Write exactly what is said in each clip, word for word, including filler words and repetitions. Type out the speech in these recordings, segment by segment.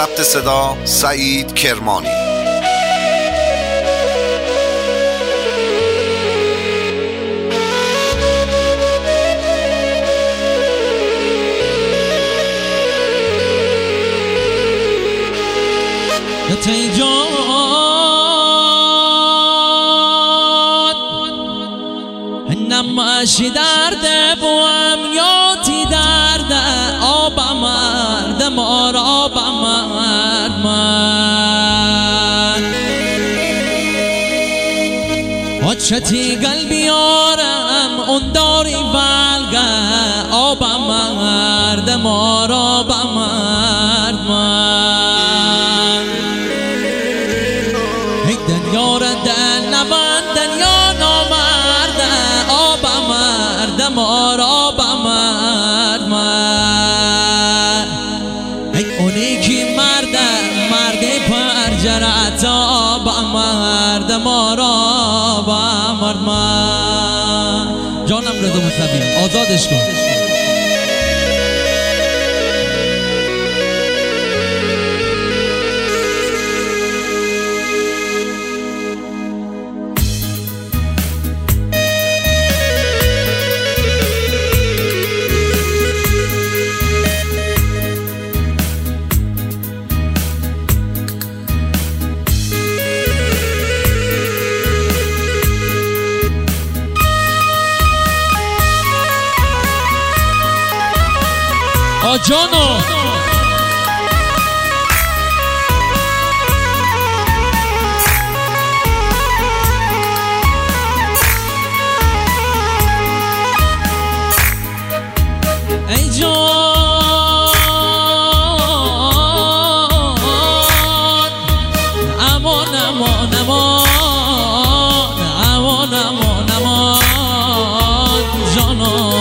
ضبط صدا سعید کرمانی. تی جان نماشی درده بوام یاتی درده آبا مرد مار آبا مرد من حجتی قلبی آرم اون داری بلگه آبا مرد مار آبا مرد من دنیا را دل نبند دنیا نامرده آبا مرد مار آبا مرد من ای اونی که مرده مرد پرجرت آبا مرد مار آبا مرد من. جانم رضا موسوی آزادش کن. جانو ای جان امان امان امان امان امان امان جانو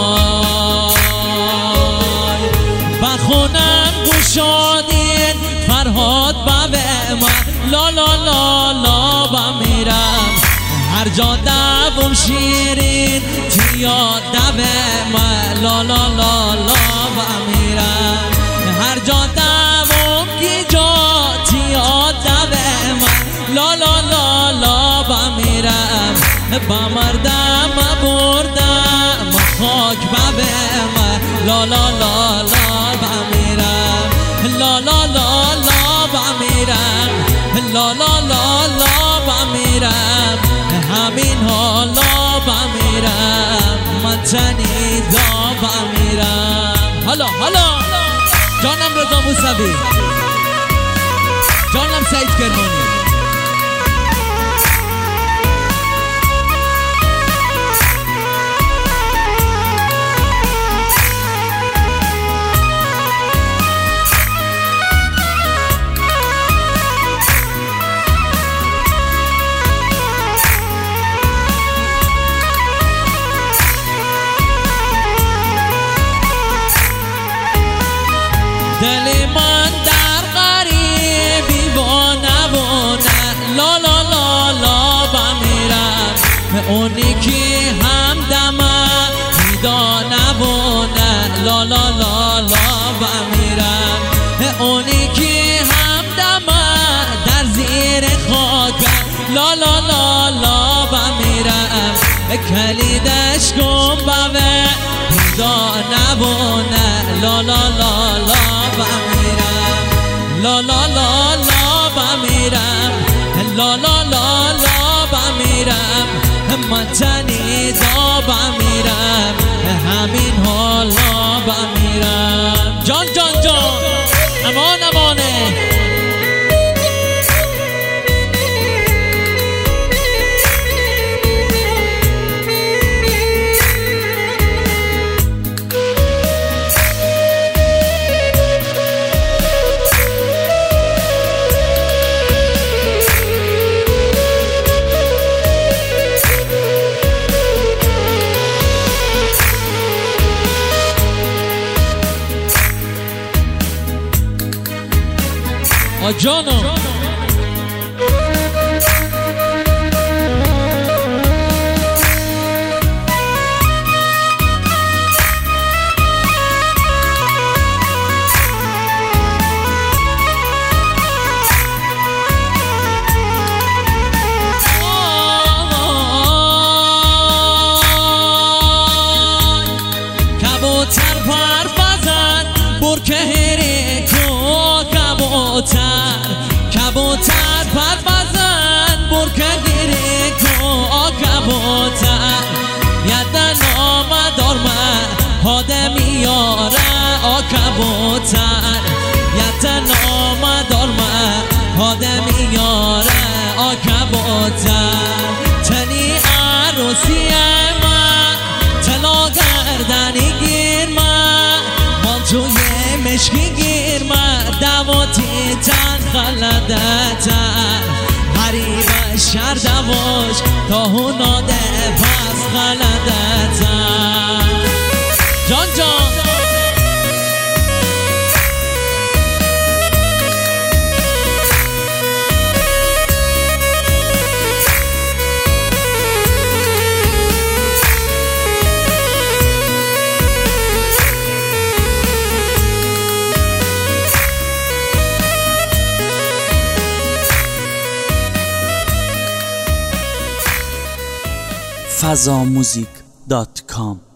بخونم گوشادین فرهاد بابه من لا لا لا لا بمیرم هر جا دوم شیرین تیاد دوه من لا لا لا لا بمیرم هر جا دوم کی جا تیاد دوه من لا لا لا لا بمیرم بمردم بردم خاک بابه من لا لا لا لا بمیرم لا لا لا لا بمیرم لا لا لا لا بمیرم همین حالا بمیرم من تنیدا بمیرم. حالا حالا جانم رضا موسوی جانم سعید کرمانی. دل من در غریبی و نبونه لا لا لا لا بمیرم اونی که همدمه پیدا نبونه لا لا لا لا بمیرم اونی که همدمه در زیر خاک لا لا لا لا بمیرم کلیدش کن بوه پیدا نبونه لا لا لا لا بمیرم لا لا لا لا بمیرم لا لا لا لا بمیرم من تنیدا بمیرم همین حالا بمیرم. جان جان جان امان امانه جانم کبوتر یتنا مدارمه آدمی یاره آ کبوتر تنی عروسی من طلا گردنی گیر من من توی مشکی گیر من دواتی تن خلده تر حریب شر دواش تا هناده پس خلده تر جان جان فضا موزیک دات کام